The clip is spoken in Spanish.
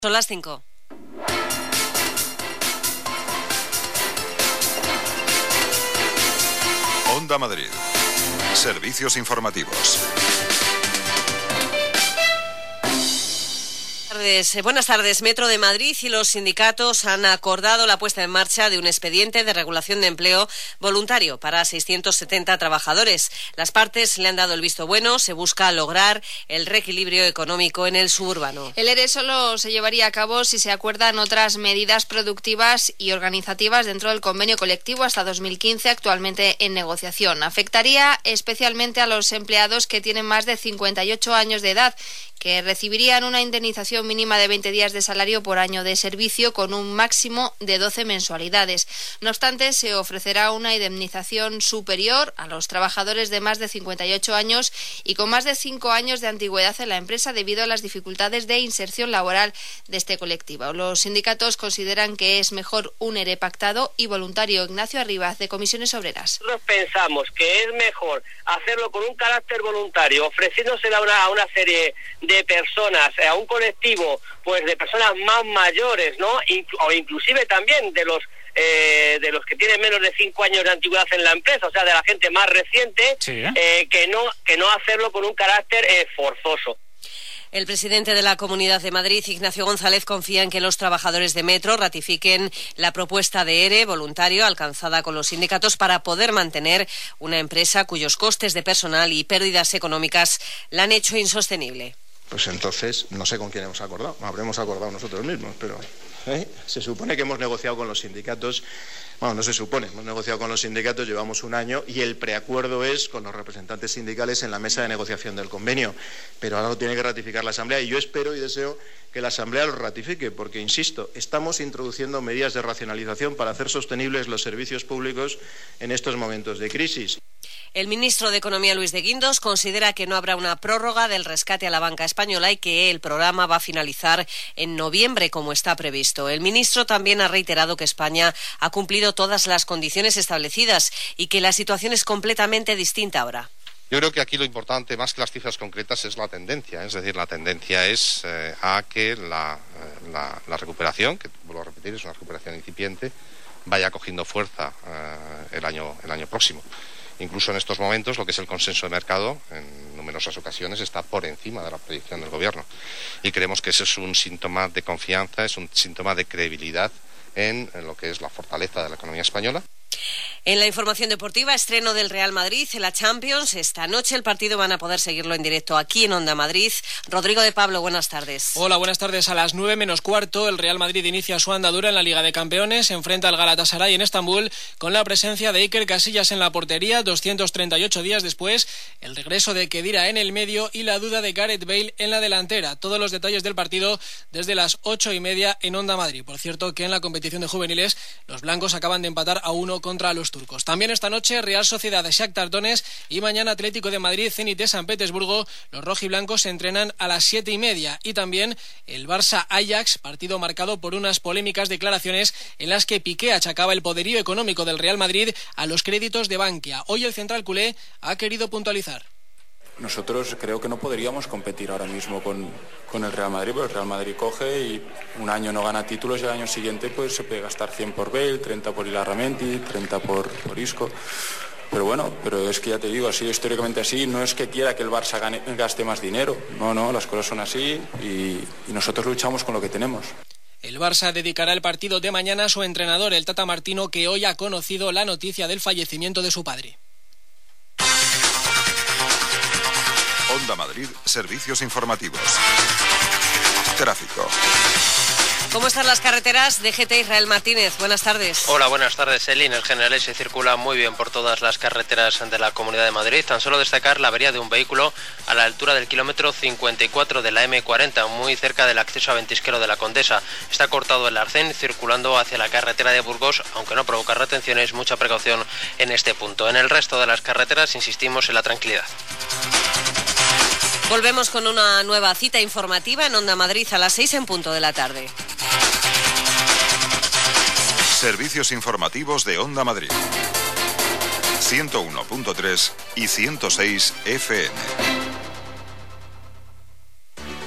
Son las 5. Onda Madrid. Servicios informativos. Buenas tardes. Metro de Madrid y los sindicatos han acordado la puesta en marcha de un expediente de regulación de empleo voluntario para 670 trabajadores. Las partes le han dado el visto bueno. Se busca lograr el reequilibrio económico en el suburbano. El ERE solo se llevaría a cabo si se acuerdan otras medidas productivas y organizativas dentro del convenio colectivo hasta 2015, actualmente en negociación. Afectaría especialmente a los empleados que tienen más de 58 años de edad, que recibirían una indemnización mínima de 20 días de salario por año de servicio con un máximo de 12 mensualidades. No obstante, se ofrecerá una indemnización superior a los trabajadores de más de 58 años y con más de 5 años de antigüedad en la empresa debido a las dificultades de inserción laboral de este colectivo. Los sindicatos consideran que es mejor un ERE pactado y voluntario. Ignacio Arribas, de Comisiones Obreras. Nosotros pensamos que es mejor hacerlo con un carácter voluntario, ofreciéndosela a una serie de personas, a un colectivo pues de personas más mayores, ¿no? O inclusive también de los que tienen menos de 5 años de antigüedad en la empresa, o sea, de la gente más reciente, sí, que no hacerlo con un carácter forzoso. El presidente de la Comunidad de Madrid, Ignacio González, confía en que los trabajadores de Metro ratifiquen la propuesta de ERE voluntario alcanzada con los sindicatos para poder mantener una empresa cuyos costes de personal y pérdidas económicas la han hecho insostenible. Pues entonces, no sé con quién hemos acordado. Habremos acordado nosotros mismos, pero se supone que hemos negociado con los sindicatos. Bueno, no se supone, hemos negociado con los sindicatos, llevamos un año y el preacuerdo es con los representantes sindicales en la mesa de negociación del convenio. Pero ahora lo tiene que ratificar la Asamblea y yo espero y deseo que la Asamblea lo ratifique porque, insisto, estamos introduciendo medidas de racionalización para hacer sostenibles los servicios públicos en estos momentos de crisis. El ministro de Economía, Luis de Guindos, considera que no habrá una prórroga del rescate a la banca española y que el programa va a finalizar en noviembre, como está previsto. El ministro también ha reiterado que España ha cumplido todas las condiciones establecidas y que la situación es completamente distinta ahora. Yo creo que aquí lo importante, más que las cifras concretas, es la tendencia. Es decir, la tendencia es a que la recuperación, que vuelvo a repetir, es una recuperación incipiente, vaya cogiendo fuerza el año próximo. Incluso en estos momentos, lo que es el consenso de mercado, en numerosas ocasiones, está por encima de la proyección del Gobierno. Y creemos que ese es un síntoma de confianza, es un síntoma de credibilidad en lo que es la fortaleza de la economía española. En la información deportiva, estreno del Real Madrid en la Champions. Esta noche el partido van a poder seguirlo en directo aquí en Onda Madrid. Rodrigo de Pablo, buenas tardes. Hola, buenas tardes. A las 9 menos cuarto, el Real Madrid inicia su andadura en la Liga de Campeones. Se enfrenta al Galatasaray en Estambul con la presencia de Iker Casillas en la portería. 238 días después, el regreso de Khedira en el medio y la duda de Gareth Bale en la delantera. Todos los detalles del partido desde las 8:30 en Onda Madrid. Por cierto, que en la competición de juveniles los blancos acaban de empatar a 1 contra los turcos. También esta noche Real Sociedad de Shakhtar Donetsk y mañana Atlético de Madrid, Zenit de San Petersburgo. Los rojiblancos se entrenan a las 7:30 y también el Barça-Ajax, partido marcado por unas polémicas declaraciones en las que Piqué achacaba el poderío económico del Real Madrid a los créditos de Bankia. Hoy el central culé ha querido puntualizar. Nosotros creo que no podríamos competir ahora mismo con el Real Madrid, porque el Real Madrid coge y un año no gana títulos y el año siguiente pues se puede gastar 100 por Bale, 30 por Ilarramendi, 30 por Isco. Pero bueno, pero es que ya te digo, así históricamente así, no es que quiera que el Barça gaste más dinero, no, las cosas son así y nosotros luchamos con lo que tenemos. El Barça dedicará el partido de mañana a su entrenador, el Tata Martino, que hoy ha conocido la noticia del fallecimiento de su padre. Onda Madrid, servicios informativos. Tráfico. ¿Cómo están las carreteras? DGT Israel Martínez, buenas tardes. Hola, buenas tardes. En líneas generales se circula muy bien por todas las carreteras de la Comunidad de Madrid. Tan solo destacar la avería de un vehículo a la altura del kilómetro 54 de la M40, muy cerca del acceso a Ventisquero de la Condesa. Está cortado el arcén circulando hacia la carretera de Burgos, aunque no provoca retenciones, mucha precaución en este punto. En el resto de las carreteras insistimos en la tranquilidad. Volvemos con una nueva cita informativa en Onda Madrid a las 6 en punto de la tarde. Servicios informativos de Onda Madrid. 101.3 y 106 FM.